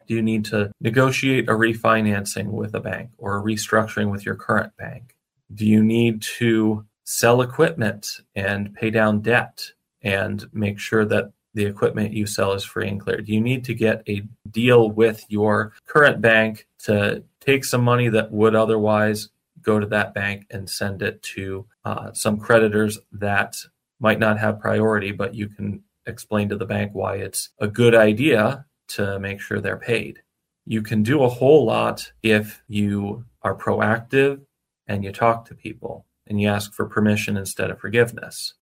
Do you need to negotiate a refinancing with a bank or a restructuring with your current bank? Do you need to sell equipment and pay down debt and make sure that the equipment you sell is free and clear? Do you need to get a deal with your current bank to take some money that would otherwise go to that bank and send it to some creditors that might not have priority, but you can explain to the bank why it's a good idea to make sure they're paid? You can do a whole lot if you are proactive and you talk to people and you ask for permission instead of forgiveness.